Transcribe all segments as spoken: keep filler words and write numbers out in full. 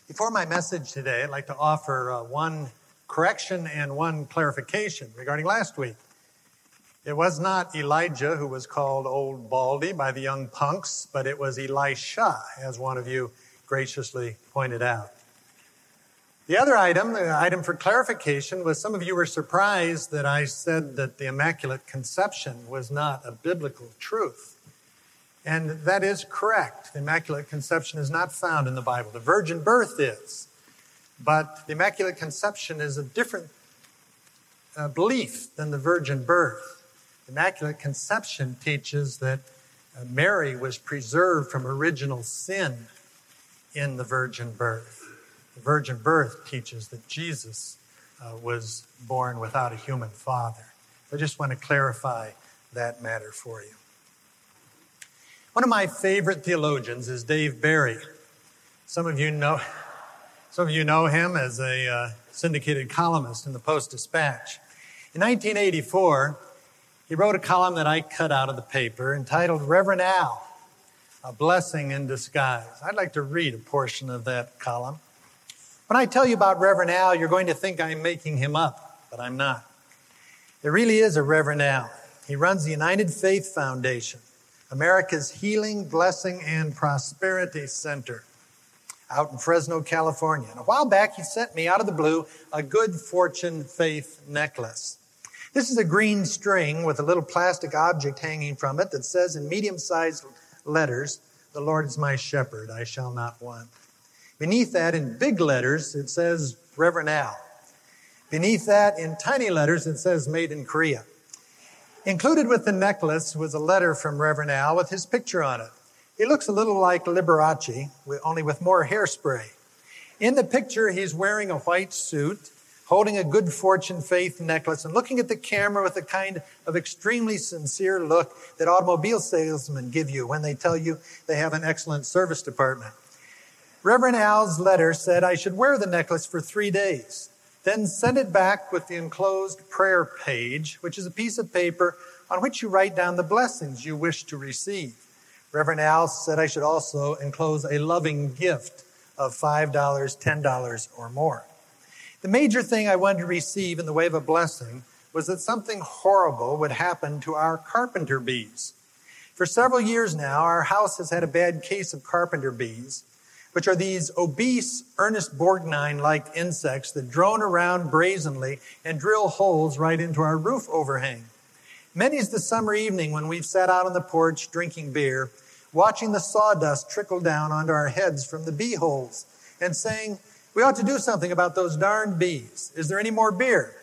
Before my message today, I'd like to offer uh, one correction and one clarification regarding last week. It was not Elijah who was called Old Baldy by the young punks, but it was Elisha, as one of you graciously pointed out. The other item, the item for clarification, was some of you were surprised that I said that the Immaculate Conception was not a biblical truth. And that is correct. The Immaculate Conception is not found in the Bible. The virgin birth is. But the Immaculate Conception is a different uh, belief than the virgin birth. The Immaculate Conception teaches that uh, Mary was preserved from original sin in the virgin birth. The virgin birth teaches that Jesus uh, was born without a human father. I just want to clarify that matter for you. One of my favorite theologians is Dave Barry. Some of you know, some of you know him as a uh, syndicated columnist in the Post-Dispatch. In nineteen eighty-four, he wrote a column that I cut out of the paper entitled Reverend Al, A Blessing in Disguise. I'd like to read a portion of that column. When I tell you about Reverend Al, you're going to think I'm making him up, but I'm not. There really is a Reverend Al. He runs the United Faith Foundation, America's Healing, Blessing, and Prosperity Center out in Fresno, California. And a while back, he sent me out of the blue a Good Fortune Faith necklace. This is a green string with a little plastic object hanging from it that says in medium-sized letters, "The Lord is my shepherd, I shall not want." Beneath that, in big letters, it says Reverend Al. Beneath that, in tiny letters, it says Made in Korea. Included with the necklace was a letter from Reverend Al with his picture on it. He looks a little like Liberace, only with more hairspray. In the picture, he's wearing a white suit, holding a Good Fortune Faith necklace, and looking at the camera with the kind of extremely sincere look that automobile salesmen give you when they tell you they have an excellent service department. Reverend Al's letter said I should wear the necklace for three days. Then send it back with the enclosed prayer page, which is a piece of paper on which you write down the blessings you wish to receive. Reverend Al said I should also enclose a loving gift of five dollars, ten dollars, or more. The major thing I wanted to receive in the way of a blessing was that something horrible would happen to our carpenter bees. For several years now, our house has had a bad case of carpenter bees, which are these obese Ernest Borgnine-like insects that drone around brazenly and drill holes right into our roof overhang. Many's the summer evening when we've sat out on the porch drinking beer, watching the sawdust trickle down onto our heads from the bee holes, and saying, we ought to do something about those darn bees. Is there any more beer?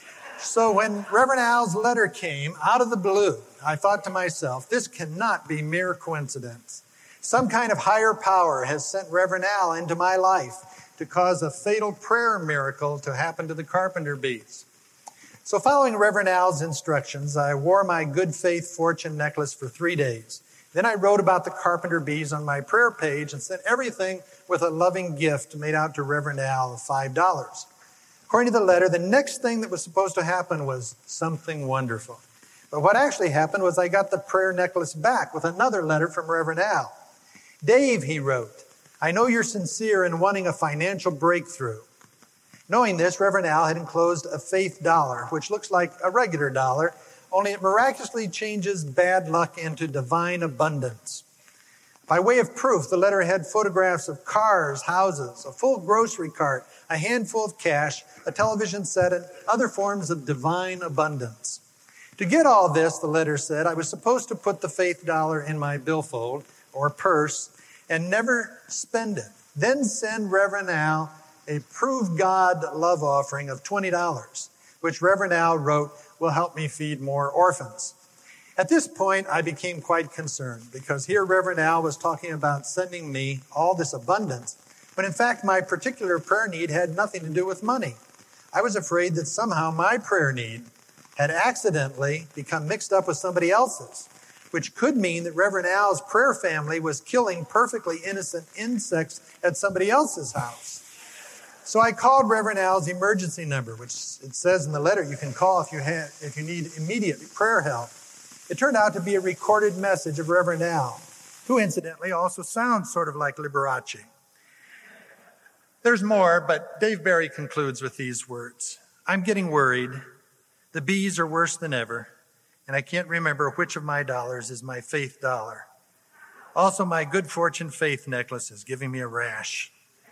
So when Reverend Al's letter came out of the blue, I thought to myself, this cannot be mere coincidence. Some kind of higher power has sent Reverend Al into my life to cause a fatal prayer miracle to happen to the carpenter bees. So following Reverend Al's instructions, I wore my Good Faith Fortune necklace for three days. Then I wrote about the carpenter bees on my prayer page and sent everything with a loving gift made out to Reverend Al of five dollars. According to the letter, the next thing that was supposed to happen was something wonderful. But what actually happened was I got the prayer necklace back with another letter from Reverend Al. Dave, he wrote, I know you're sincere in wanting a financial breakthrough. Knowing this, Reverend Al had enclosed a faith dollar, which looks like a regular dollar, only it miraculously changes bad luck into divine abundance. By way of proof, the letter had photographs of cars, houses, a full grocery cart, a handful of cash, a television set, and other forms of divine abundance. To get all this, the letter said, I was supposed to put the faith dollar in my billfold or purse and never spend it. Then send Reverend Al a Prove God love offering of twenty dollars, which Reverend Al wrote will help me feed more orphans. At this point, I became quite concerned because here Reverend Al was talking about sending me all this abundance, when in fact my particular prayer need had nothing to do with money. I was afraid that somehow my prayer need had accidentally become mixed up with somebody else's, which could mean that Reverend Al's prayer family was killing perfectly innocent insects at somebody else's house. So I called Reverend Al's emergency number, which it says in the letter you can call if you have, if you need immediate prayer help. It turned out to be a recorded message of Reverend Al, who incidentally also sounds sort of like Liberace. There's more, but Dave Barry concludes with these words. I'm getting worried. The bees are worse than ever, and I can't remember which of my dollars is my faith dollar. Also, my good fortune faith necklace is giving me a rash.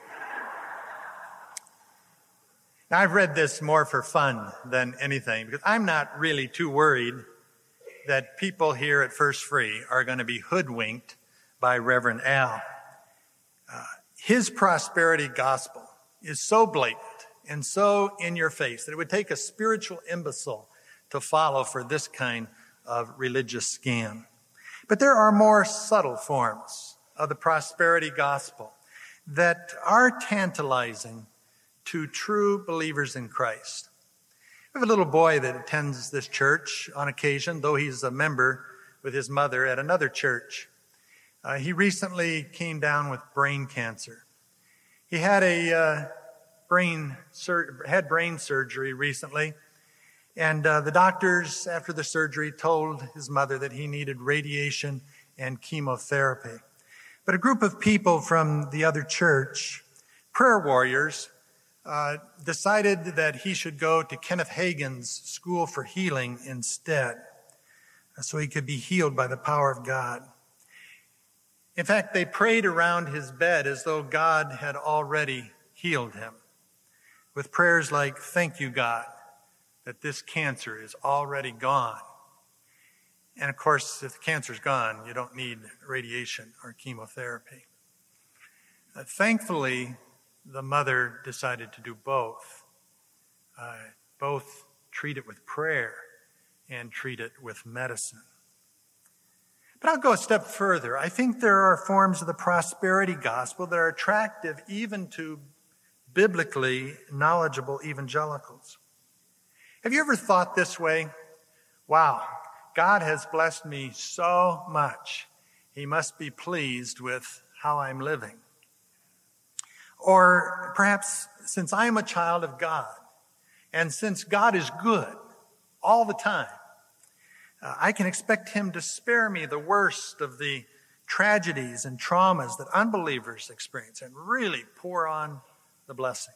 Now, I've read this more for fun than anything, because I'm not really too worried that people here at First Free are going to be hoodwinked by Reverend Al. Uh, his prosperity gospel is so blatant and so in your face that it would take a spiritual imbecile to follow for this kind of religious scam. But there are more subtle forms of the prosperity gospel that are tantalizing to true believers in Christ. We have a little boy that attends this church on occasion, though he's a member with his mother at another church. Uh, he recently came down with brain cancer. He had a uh, brain sur- had brain surgery recently, and uh, the doctors, after the surgery, told his mother that he needed radiation and chemotherapy. But a group of people from the other church, prayer warriors, uh, decided that he should go to Kenneth Hagin's School for Healing instead, so he could be healed by the power of God. In fact, they prayed around his bed as though God had already healed him, with prayers like, "Thank you, God, that this cancer is already gone." And of course, if the cancer's gone, you don't need radiation or chemotherapy. Uh, thankfully, the mother decided to do both. Uh, both treat it with prayer and treat it with medicine. But I'll go a step further. I think there are forms of the prosperity gospel that are attractive even to biblically knowledgeable evangelicals. Have you ever thought this way? Wow, God has blessed me so much. He must be pleased with how I'm living. Or perhaps, since I am a child of God, and since God is good all the time, Uh, I can expect him to spare me the worst of the tragedies and traumas that unbelievers experience and really pour on the blessing.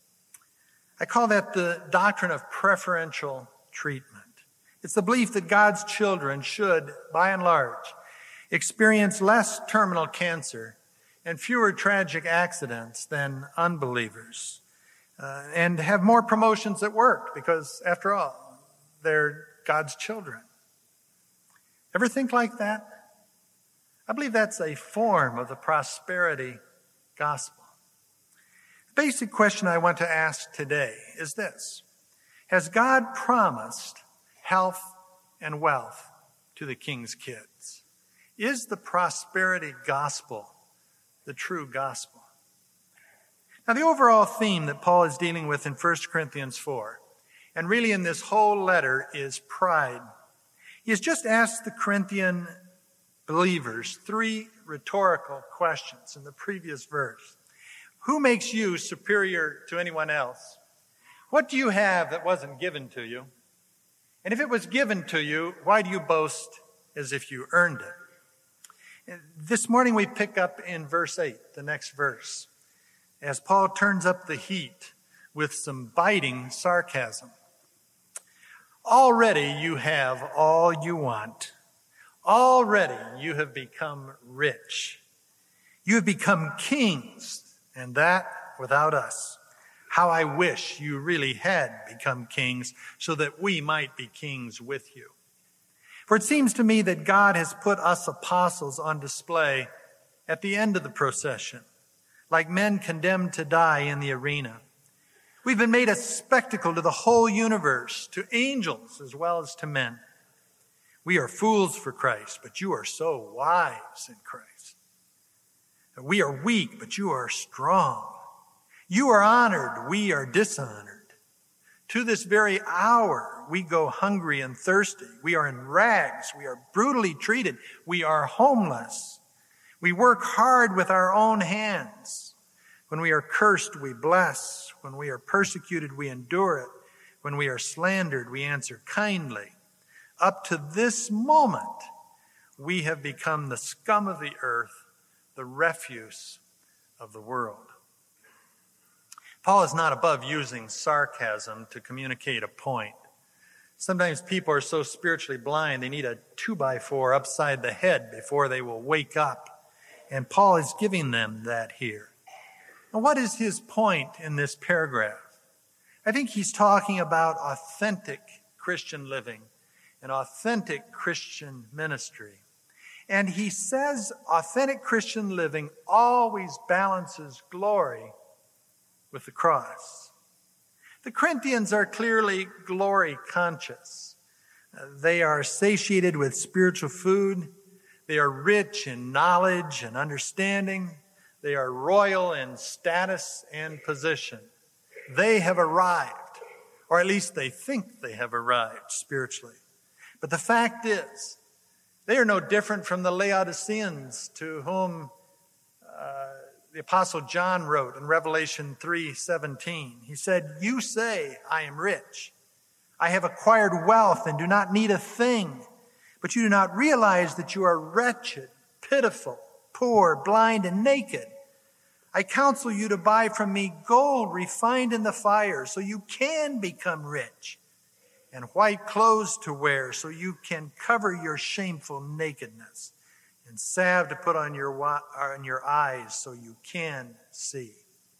I call that the doctrine of preferential treatment. It's the belief that God's children should, by and large, experience less terminal cancer and fewer tragic accidents than unbelievers, uh, and have more promotions at work because, after all, they're God's children. Ever think like that? I believe that's a form of the prosperity gospel. The basic question I want to ask today is this: has God promised health and wealth to the king's kids? Is the prosperity gospel the true gospel? Now, the overall theme that Paul is dealing with in First Corinthians four, and really in this whole letter, is pride. He has just asked the Corinthian believers three rhetorical questions in the previous verse. Who makes you superior to anyone else? What do you have that wasn't given to you? And if it was given to you, why do you boast as if you earned it? This morning we pick up in verse eight, the next verse, as Paul turns up the heat with some biting sarcasm. Already you have all you want. Already you have become rich. You have become kings, and that without us. How I wish you really had become kings so that we might be kings with you. For it seems to me that God has put us apostles on display at the end of the procession, like men condemned to die in the arena. We've been made a spectacle to the whole universe, to angels as well as to men. We are fools for Christ, but you are so wise in Christ. We are weak, but you are strong. You are honored, we are dishonored. To this very hour, we go hungry and thirsty. We are in rags. We are brutally treated. We are homeless. We work hard with our own hands. When we are cursed, we bless. When we are persecuted, we endure it. When we are slandered, we answer kindly. Up to this moment, we have become the scum of the earth, the refuse of the world. Paul is not above using sarcasm to communicate a point. Sometimes people are so spiritually blind, they need a two-by-four upside the head before they will wake up. And Paul is giving them that here. And what is his point in this paragraph? I think he's talking about authentic Christian living and authentic Christian ministry. And he says authentic Christian living always balances glory with the cross. The Corinthians are clearly glory conscious. Uh, they are satiated with spiritual food. They are rich in knowledge and understanding. They are royal in status and position. They have arrived, or at least they think they have arrived spiritually. But the fact is, they are no different from the Laodiceans to whom uh, the Apostle John wrote in Revelation three seventeen. He said, "You say, I am rich. I have acquired wealth and do not need a thing. But you do not realize that you are wretched, pitiful, poor, blind, and naked. I counsel you to buy from me gold refined in the fire so you can become rich, and white clothes to wear so you can cover your shameful nakedness, and salve to put on your, on your eyes so you can see."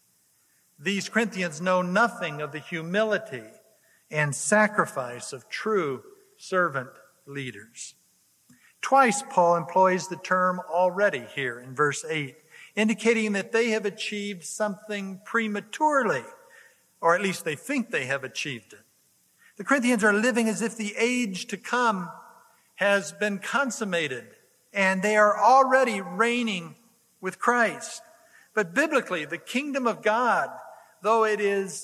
These Corinthians know nothing of the humility and sacrifice of true servant leaders. Twice Paul employs the term already here in verse eight, indicating that they have achieved something prematurely, or at least they think they have achieved it. The Corinthians are living as if the age to come has been consummated, and they are already reigning with Christ. But biblically, the kingdom of God, though it is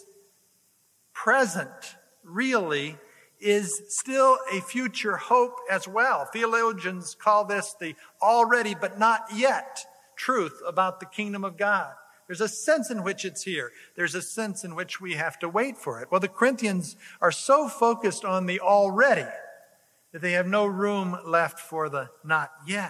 present, really, is still a future hope as well. Theologians call this the already but not yet truth about the kingdom of God. There's a sense in which it's here. There's a sense in which we have to wait for it. Well, the Corinthians are so focused on the already that they have no room left for the not yet.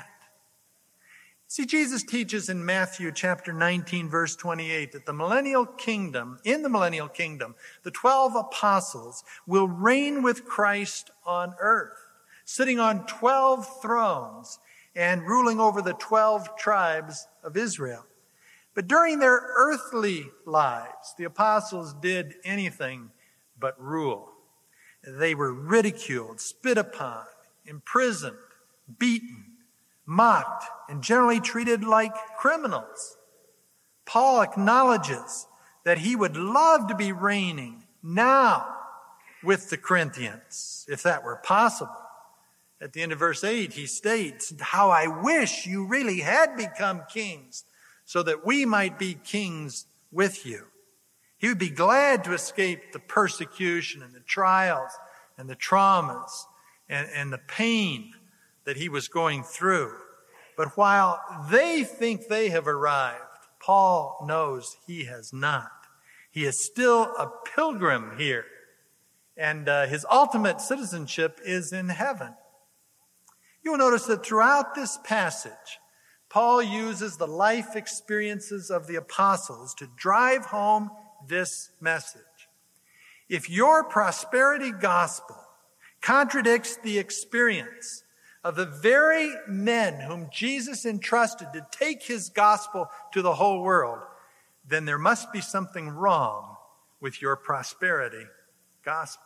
See, Jesus teaches in Matthew chapter nineteen, verse twenty-eight, that the millennial kingdom, in the millennial kingdom, the twelve apostles will reign with Christ on earth, sitting on twelve thrones and ruling over the twelve tribes of Israel. But during their earthly lives, the apostles did anything but rule. They were ridiculed, spit upon, imprisoned, beaten, mocked, and generally treated like criminals. Paul acknowledges that he would love to be reigning now with the Corinthians, if that were possible. At the end of verse eight, he states, "How I wish you really had become kings, so that we might be kings with you." He would be glad to escape the persecution and the trials and the traumas and, and the pain that he was going through. But while they think they have arrived, Paul knows he has not. He is still a pilgrim here, and uh, his ultimate citizenship is in heaven. You will notice that throughout this passage, Paul uses the life experiences of the apostles to drive home this message. If your prosperity gospel contradicts the experience of the very men whom Jesus entrusted to take his gospel to the whole world, then there must be something wrong with your prosperity gospel.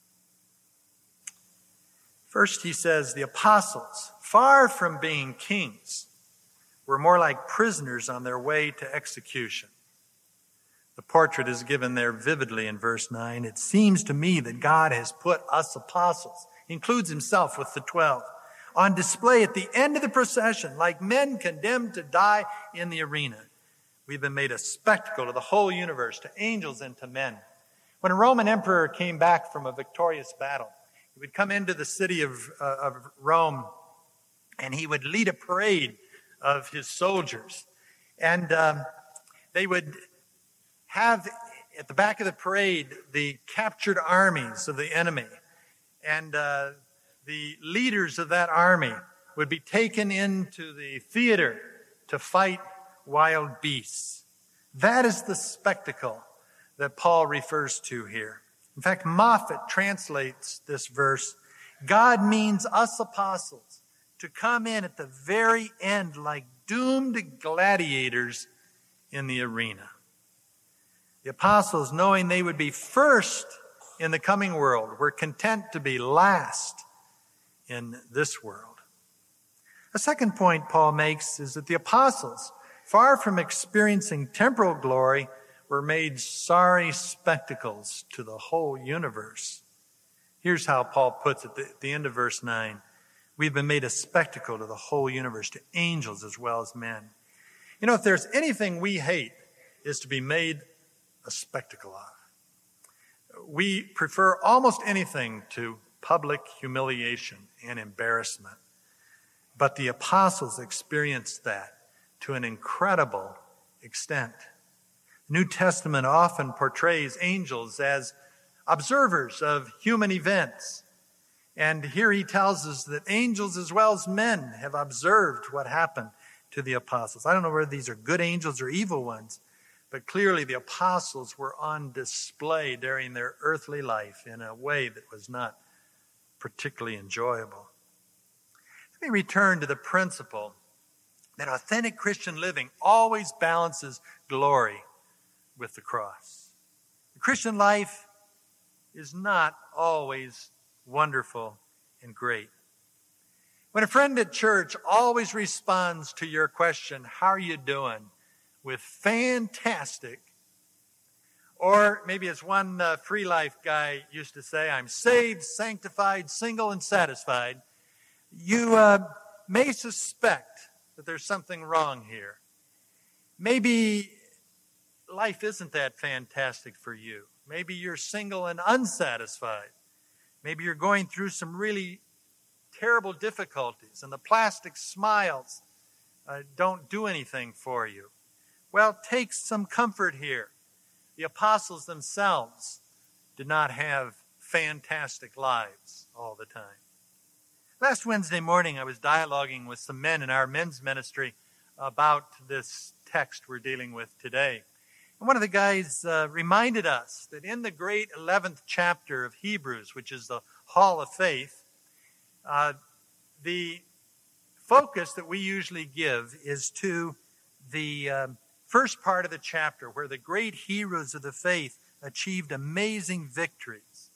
First, he says the apostles, far from being kings, were more like prisoners on their way to execution. The portrait is given there vividly in verse nine. It seems to me that God has put us apostles, he includes himself with the twelve, on display at the end of the procession, like men condemned to die in the arena. We've been made a spectacle to the whole universe, to angels and to men. When a Roman emperor came back from a victorious battle, he would come into the city of, uh, of Rome, and he would lead a parade of his soldiers. And um, they would have at the back of the parade the captured armies of the enemy. And uh, the leaders of that army would be taken into the theater to fight wild beasts. That is the spectacle that Paul refers to here. In fact, Moffat translates this verse, God means us apostles to come in at the very end like doomed gladiators in the arena. The apostles, knowing they would be first in the coming world, were content to be last in this world. A second point Paul makes is that the apostles, far from experiencing temporal glory, were made sorry spectacles to the whole universe. Here's how Paul puts it at the end of verse nine. We've been made a spectacle to the whole universe, to angels as well as men. You know, if there's anything we hate, is to be made a spectacle of. We prefer almost anything to public humiliation and embarrassment. But the apostles experienced that to an incredible extent. The New Testament often portrays angels as observers of human events. And here he tells us that angels as well as men have observed what happened to the apostles. I don't know whether these are good angels or evil ones, but clearly the apostles were on display during their earthly life in a way that was not particularly enjoyable. Let me return to the principle that authentic Christian living always balances glory with the cross. The Christian life is not always wonderful and great. When a friend at church always responds to your question, how are you doing, with fantastic, or maybe as one uh, free life guy used to say, I'm saved, sanctified, single, and satisfied, you uh, may suspect that there's something wrong here. Maybe life isn't that fantastic for you. Maybe you're single and unsatisfied. Maybe you're going through some really terrible difficulties and the plastic smiles uh, don't do anything for you. Well, take some comfort here. The apostles themselves did not have fantastic lives all the time. Last Wednesday morning, I was dialoguing with some men in our men's ministry about this text we're dealing with today. And one of the guys uh, reminded us that in the great eleventh chapter of Hebrews, which is the Hall of Faith, uh, the focus that we usually give is to the uh, first part of the chapter where the great heroes of the faith achieved amazing victories.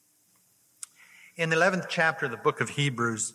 In the eleventh chapter of the book of Hebrews,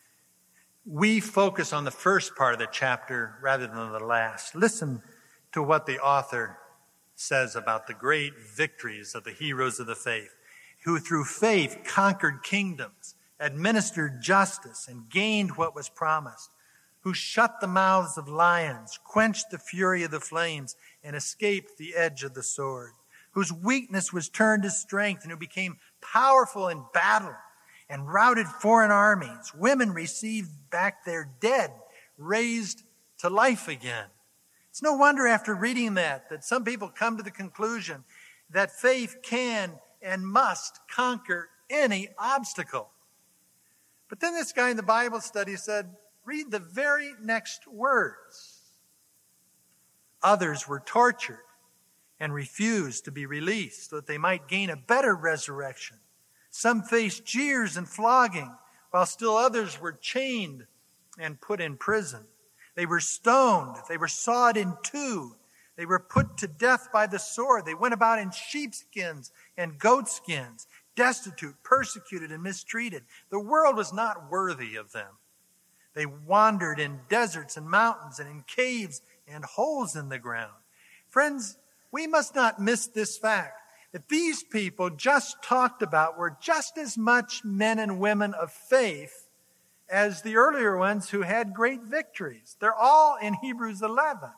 we focus on the first part of the chapter rather than the last. Listen to what the author says about the great victories of the heroes of the faith, who through faith conquered kingdoms, administered justice, and gained what was promised, who shut the mouths of lions, quenched the fury of the flames, and escaped the edge of the sword, whose weakness was turned to strength, and who became powerful in battle and routed foreign armies. Women received back their dead, raised to life again. It's no wonder after reading that, that some people come to the conclusion that faith can and must conquer any obstacle. But then this guy in the Bible study said, read the very next words. Others were tortured and refused to be released so that they might gain a better resurrection. Some faced jeers and flogging, while still others were chained and put in prison. They were stoned. They were sawed in two. They were put to death by the sword. They went about in sheepskins and goatskins, destitute, persecuted, and mistreated. The world was not worthy of them. They wandered in deserts and mountains and in caves and holes in the ground. Friends, we must not miss this fact that these people just talked about were just as much men and women of faith as the earlier ones who had great victories. They're all in Hebrews eleven.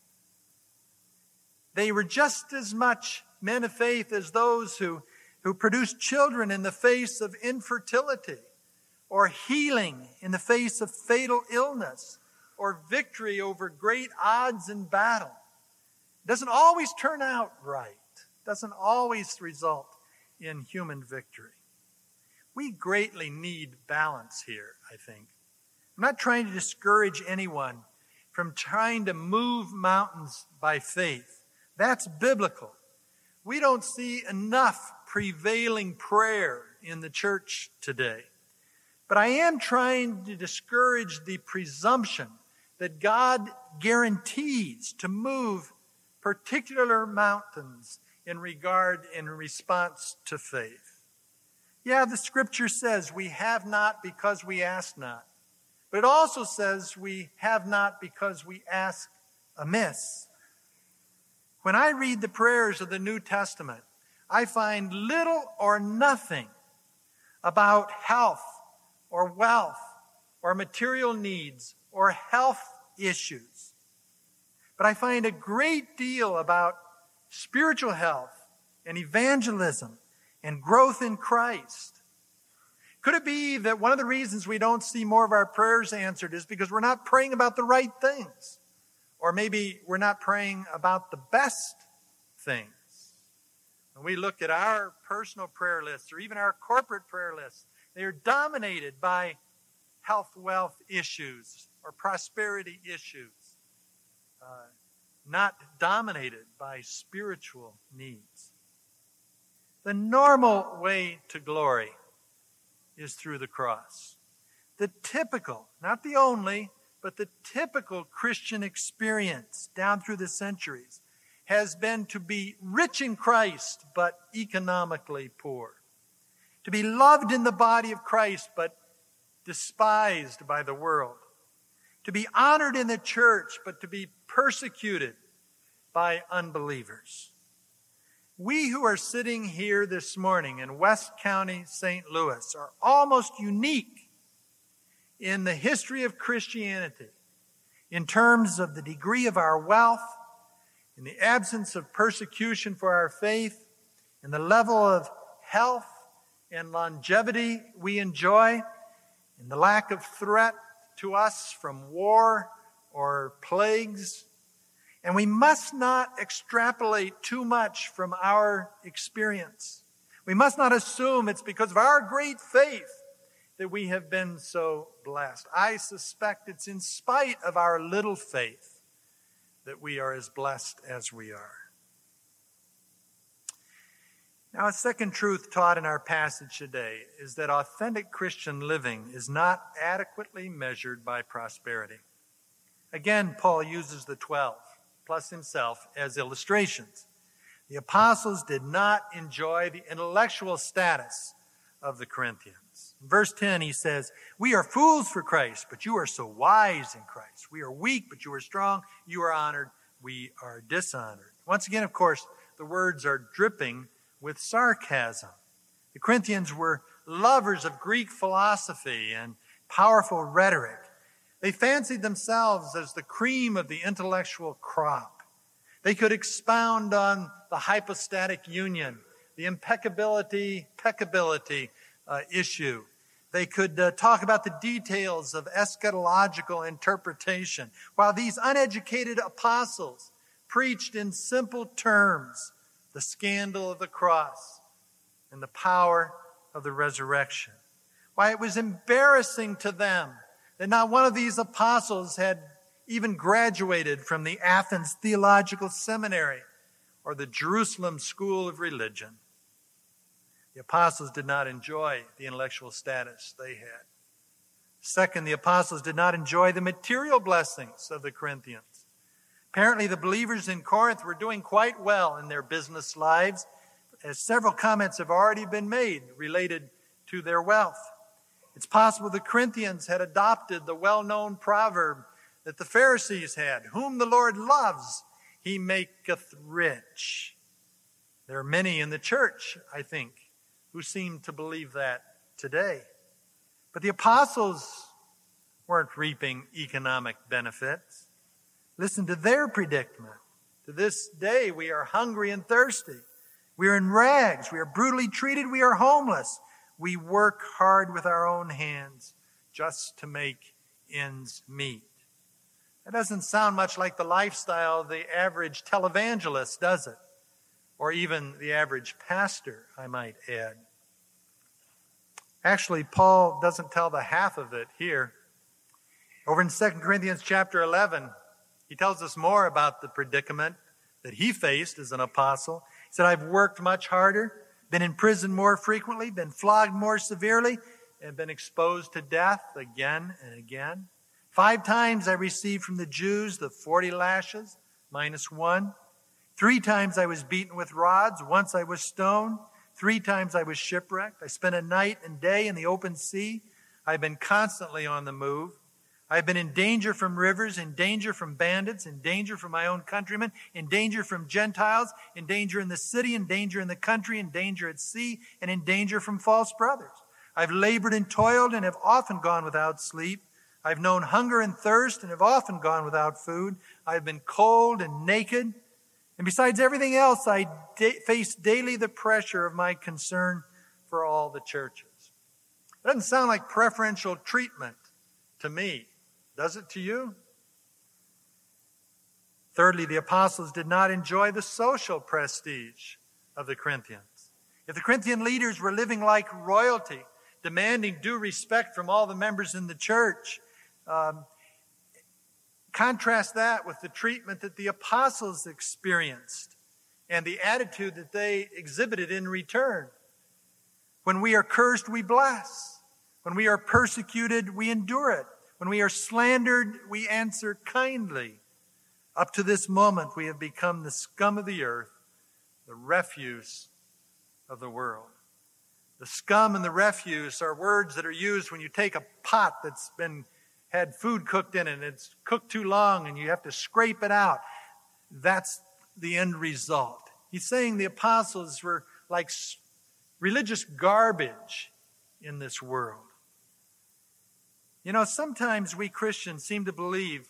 They were just as much men of faith as those who, who produced children in the face of infertility, or healing in the face of fatal illness, or victory over great odds in battle. It doesn't always turn out right. It doesn't always result in human victory. We greatly need balance here, I think. I'm not trying to discourage anyone from trying to move mountains by faith. That's biblical. We don't see enough prevailing prayer in the church today. But I am trying to discourage the presumption that God guarantees to move particular mountains in regard, in response to faith. Yeah, the scripture says we have not because we ask not. But it also says we have not because we ask amiss. When I read the prayers of the New Testament, I find little or nothing about health or wealth or material needs or health issues. But I find a great deal about spiritual health and evangelism and growth in Christ. Could it be that one of the reasons we don't see more of our prayers answered is because we're not praying about the right things? Or maybe we're not praying about the best things. When we look at our personal prayer lists or even our corporate prayer lists, they are dominated by health, wealth issues or prosperity issues, uh, not dominated by spiritual needs. The normal way to glory is through the cross. The typical, not the only, but the typical Christian experience down through the centuries has been to be rich in Christ, but economically poor. To be loved in the body of Christ, but despised by the world. To be honored in the church, but to be persecuted by unbelievers. We who are sitting here this morning in West County, Saint Louis, are almost unique in the history of Christianity in terms of the degree of our wealth, in the absence of persecution for our faith, in the level of health and longevity we enjoy, in the lack of threat to us from war or plagues. And we must not extrapolate too much from our experience. We must not assume it's because of our great faith that we have been so blessed. I suspect it's in spite of our little faith that we are as blessed as we are. Now, a second truth taught in our passage today is that authentic Christian living is not adequately measured by prosperity. Again, Paul uses the twelve, plus himself, as illustrations. The apostles did not enjoy the intellectual status of the Corinthians. In verse ten, he says, "We are fools for Christ, but you are so wise in Christ. We are weak, but you are strong. You are honored, we are dishonored." Once again, of course, the words are dripping with sarcasm. The Corinthians were lovers of Greek philosophy and powerful rhetoric. They fancied themselves as the cream of the intellectual crop. They could expound on the hypostatic union, the impeccability, peccability uh, issue. They could uh, talk about the details of eschatological interpretation, while these uneducated apostles preached in simple terms the scandal of the cross and the power of the resurrection. Why, it was embarrassing to them that not one of these apostles had even graduated from the Athens Theological Seminary or the Jerusalem School of Religion. The apostles did not enjoy the intellectual status they had. Second, the apostles did not enjoy the material blessings of the Corinthians. Apparently, the believers in Corinth were doing quite well in their business lives, as several comments have already been made related to their wealth. It's possible the Corinthians had adopted the well-known proverb that the Pharisees had, "Whom the Lord loves, he maketh rich." There are many in the church, I think, who seem to believe that today. But the apostles weren't reaping economic benefits. Listen to their predicament. To this day, we are hungry and thirsty. We are in rags. We are brutally treated. We are homeless. We work hard with our own hands just to make ends meet. That doesn't sound much like the lifestyle of the average televangelist, does it? Or even the average pastor, I might add. Actually, Paul doesn't tell the half of it here. Over in Second Corinthians chapter eleven, he tells us more about the predicament that he faced as an apostle. He said, I've worked much harder, been in prison more frequently, been flogged more severely, and been exposed to death again and again. Five times I received from the Jews the forty lashes, minus one. Three times I was beaten with rods. Once I was stoned. Three times I was shipwrecked. I spent a night and day in the open sea. I've been constantly on the move. I've been in danger from rivers, in danger from bandits, in danger from my own countrymen, in danger from Gentiles, in danger in the city, in danger in the country, in danger at sea, and in danger from false brothers. I've labored and toiled and have often gone without sleep. I've known hunger and thirst and have often gone without food. I've been cold and naked. And besides everything else, I da- face daily the pressure of my concern for all the churches. It doesn't sound like preferential treatment to me. Does it to you? Thirdly, the apostles did not enjoy the social prestige of the Corinthians. If the Corinthian leaders were living like royalty, demanding due respect from all the members in the church, um, contrast that with the treatment that the apostles experienced and the attitude that they exhibited in return. When we are cursed, we bless. When we are persecuted, we endure it. When we are slandered, we answer kindly. Up to this moment, we have become the scum of the earth, the refuse of the world. The scum and the refuse are words that are used when you take a pot that's been had food cooked in it, and it's cooked too long, and you have to scrape it out. That's the end result. He's saying the apostles were like religious garbage in this world. You know, sometimes we Christians seem to believe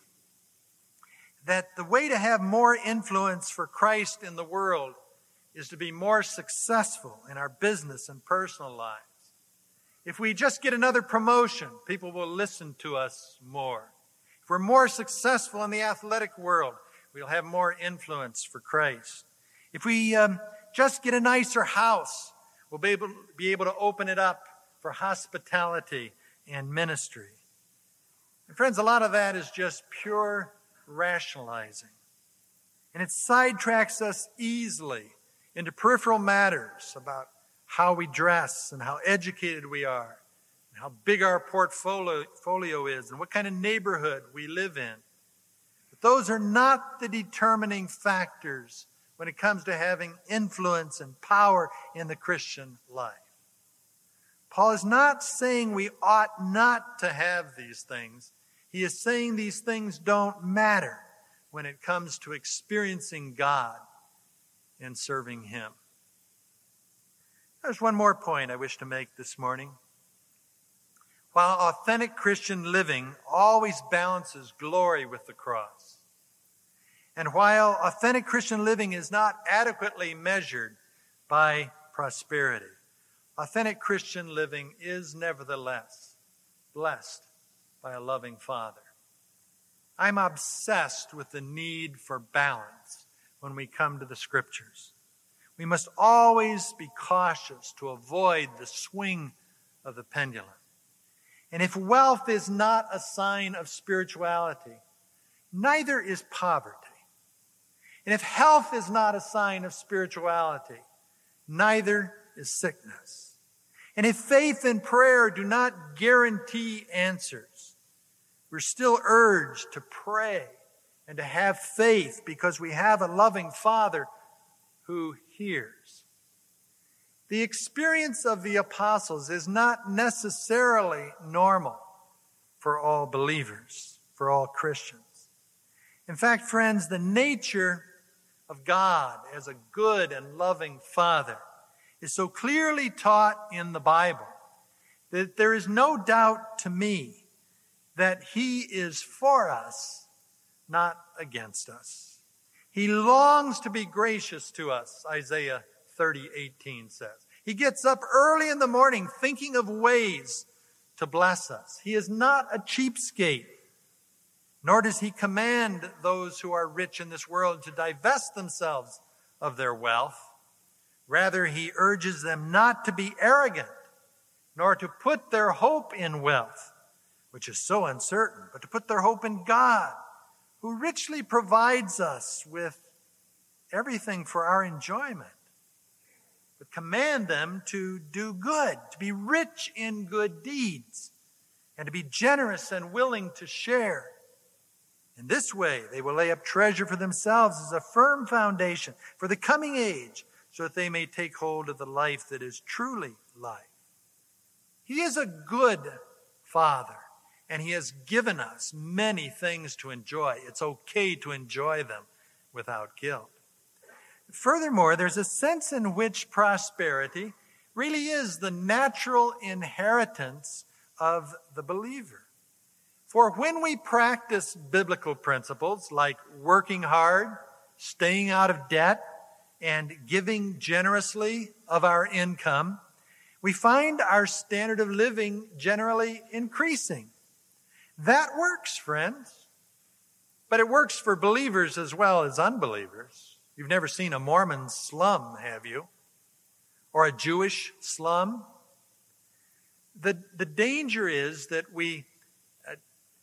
that the way to have more influence for Christ in the world is to be more successful in our business and personal lives. If we just get another promotion, people will listen to us more. If we're more successful in the athletic world, we'll have more influence for Christ. If we um, just get a nicer house, we'll be able, be able to open it up for hospitality and ministry. And friends, a lot of that is just pure rationalizing. And it sidetracks us easily into peripheral matters about how we dress and how educated we are, and how big our portfolio is, and what kind of neighborhood we live in. But those are not the determining factors when it comes to having influence and power in the Christian life. Paul is not saying we ought not to have these things. He is saying these things don't matter when it comes to experiencing God and serving Him. There's one more point I wish to make this morning. While authentic Christian living always balances glory with the cross, and while authentic Christian living is not adequately measured by prosperity, authentic Christian living is nevertheless blessed by a loving Father. I'm obsessed with the need for balance when we come to the Scriptures. We must always be cautious to avoid the swing of the pendulum. And if wealth is not a sign of spirituality, neither is poverty. And if health is not a sign of spirituality, neither is sickness. And if faith and prayer do not guarantee answers, we're still urged to pray and to have faith because we have a loving Father who hears. The experience of the apostles is not necessarily normal for all believers, for all Christians. In fact, friends, the nature of God as a good and loving Father is so clearly taught in the Bible that there is no doubt to me that He is for us, not against us. He longs to be gracious to us, Isaiah thirty eighteen says. He gets up early in the morning thinking of ways to bless us. He is not a cheapskate, nor does He command those who are rich in this world to divest themselves of their wealth. Rather, He urges them not to be arrogant, nor to put their hope in wealth, which is so uncertain, but to put their hope in God, who richly provides us with everything for our enjoyment, but command them to do good, to be rich in good deeds, and to be generous and willing to share. In this way, they will lay up treasure for themselves as a firm foundation for the coming age, so that they may take hold of the life that is truly life. He is a good Father, and He has given us many things to enjoy. It's okay to enjoy them without guilt. Furthermore, there's a sense in which prosperity really is the natural inheritance of the believer. For when we practice biblical principles like working hard, staying out of debt, and giving generously of our income, we find our standard of living generally increasing. That works, friends. But it works for believers as well as unbelievers. You've never seen a Mormon slum, have you? Or a Jewish slum? The, the danger is that we uh,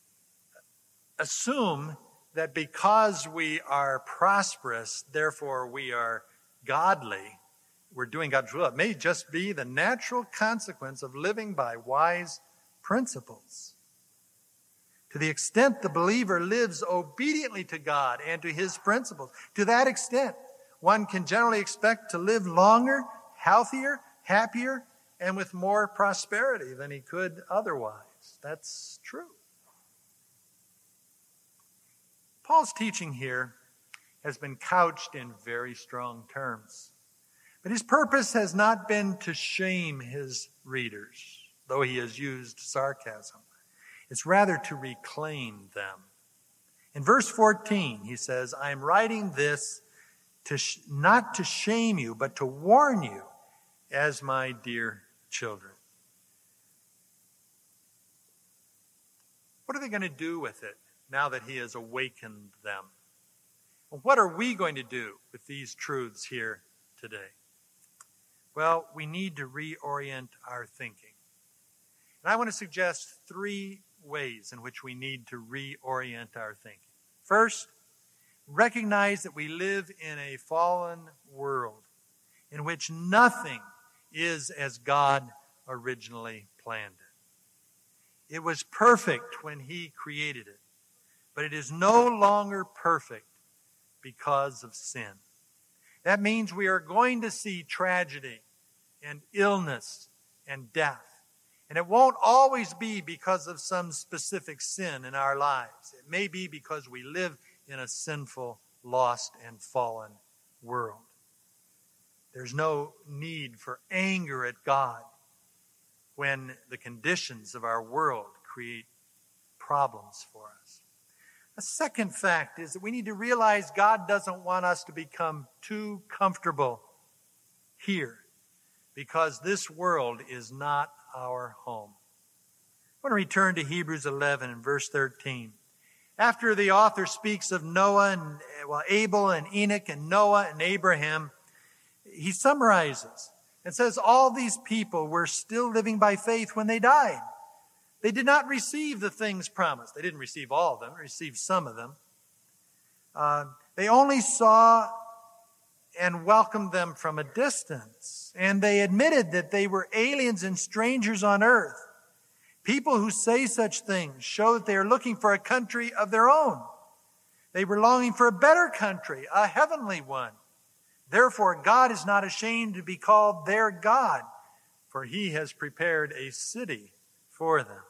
assume that because we are prosperous, therefore we are godly, we're doing God's will. It may just be the natural consequence of living by wise principles. To the extent the believer lives obediently to God and to His principles, to that extent, one can generally expect to live longer, healthier, happier, and with more prosperity than he could otherwise. That's true. Paul's teaching here has been couched in very strong terms. But his purpose has not been to shame his readers, though he has used sarcasm. It's rather to reclaim them. In verse fourteen, he says, I am writing this to sh- not to shame you, but to warn you as my dear children. What are they going to do with it now that he has awakened them? Well, what are we going to do with these truths here today? Well, we need to reorient our thinking. And I want to suggest three ways in which we need to reorient our thinking. First, recognize that we live in a fallen world in which nothing is as God originally planned it. It was perfect when He created it, but it is no longer perfect because of sin. That means we are going to see tragedy and illness and death. And it won't always be because of some specific sin in our lives. It may be because we live in a sinful, lost, and fallen world. There's no need for anger at God when the conditions of our world create problems for us. A second fact is that we need to realize God doesn't want us to become too comfortable here, because this world is not our home. I want to return to Hebrews eleven and verse thirteen. After the author speaks of Noah and well, Abel and Enoch and Noah and Abraham, he summarizes and says all these people were still living by faith when they died. They did not receive the things promised. They didn't receive all of them, they received some of them. Uh, they only saw and welcomed them from a distance. And they admitted that they were aliens and strangers on earth. People who say such things show that they are looking for a country of their own. They were longing for a better country, a heavenly one. Therefore, God is not ashamed to be called their God, for He has prepared a city for them.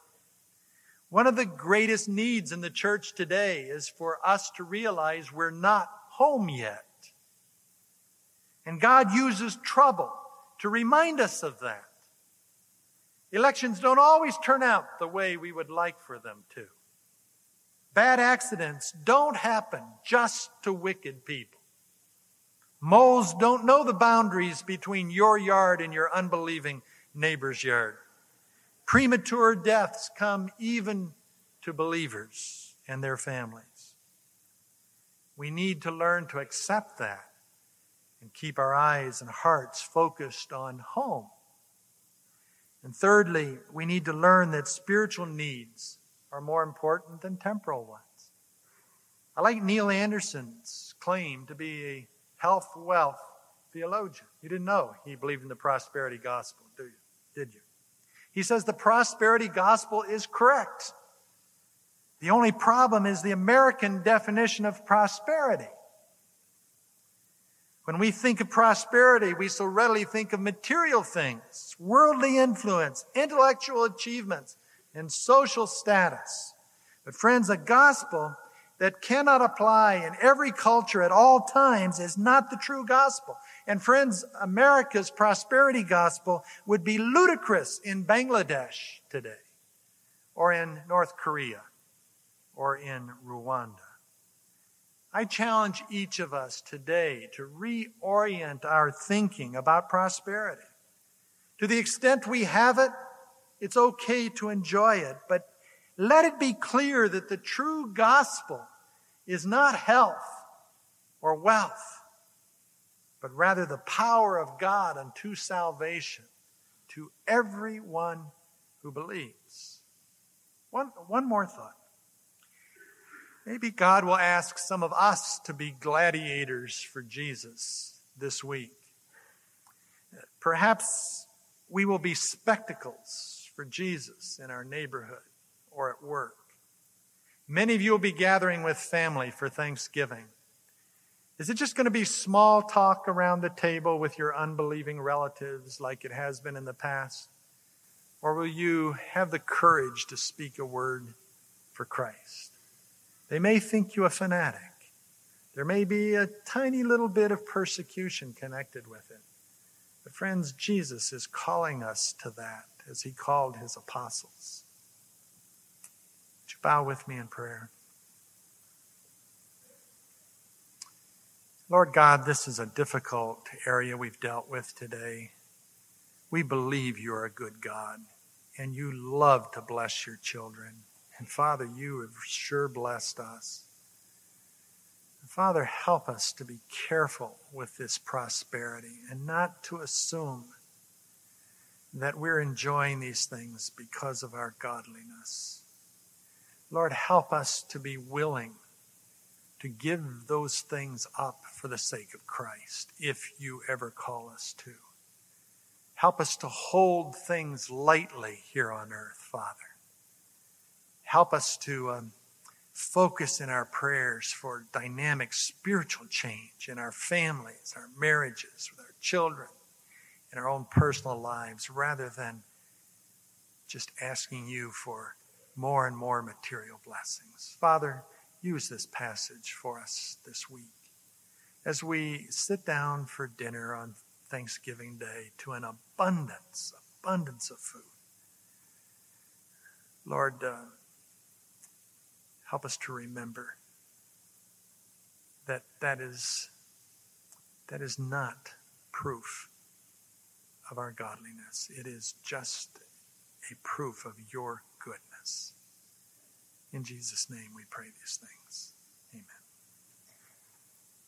One of the greatest needs in the church today is for us to realize we're not home yet. And God uses trouble to remind us of that. Elections don't always turn out the way we would like for them to. Bad accidents don't happen just to wicked people. Moles don't know the boundaries between your yard and your unbelieving neighbor's yard. Premature deaths come even to believers and their families. We need to learn to accept that and keep our eyes and hearts focused on home. And thirdly, we need to learn that spiritual needs are more important than temporal ones. I like Neil Anderson's claim to be a health, wealth theologian. You didn't know he believed in the prosperity gospel, do you? Did you? He says the prosperity gospel is correct. The only problem is the American definition of prosperity. When we think of prosperity, we so readily think of material things, worldly influence, intellectual achievements, and social status. But friends, a gospel that cannot apply in every culture at all times is not the true gospel. And friends, America's prosperity gospel would be ludicrous in Bangladesh today, or in North Korea, or in Rwanda. I challenge each of us today to reorient our thinking about prosperity. To the extent we have it, it's okay to enjoy it, but let it be clear that the true gospel is not health or wealth, but rather the power of God unto salvation to everyone who believes. One, one more thought. Maybe God will ask some of us to be gladiators for Jesus this week. Perhaps we will be spectacles for Jesus in our neighborhood or at work. Many of you will be gathering with family for Thanksgiving. Is it just going to be small talk around the table with your unbelieving relatives like it has been in the past? Or will you have the courage to speak a word for Christ? They may think you a fanatic. There may be a tiny little bit of persecution connected with it. But friends, Jesus is calling us to that as he called his apostles. Would you bow with me in prayer? Lord God, this is a difficult area we've dealt with today. We believe you are a good God, and you love to bless your children. And Father, you have sure blessed us. And Father, help us to be careful with this prosperity and not to assume that we're enjoying these things because of our godliness. Lord, help us to be willing to give those things up for the sake of Christ, if you ever call us to. Help us to hold things lightly here on earth, Father. Help us to um, focus in our prayers for dynamic spiritual change in our families, our marriages, with our children, in our own personal lives, rather than just asking you for more and more material blessings. Father, use this passage for us this week as we sit down for dinner on Thanksgiving Day to an abundance, abundance of food. Lord, uh, help us to remember that that is, that is not proof of our godliness. It is just a proof of your goodness. In Jesus' name we pray these things.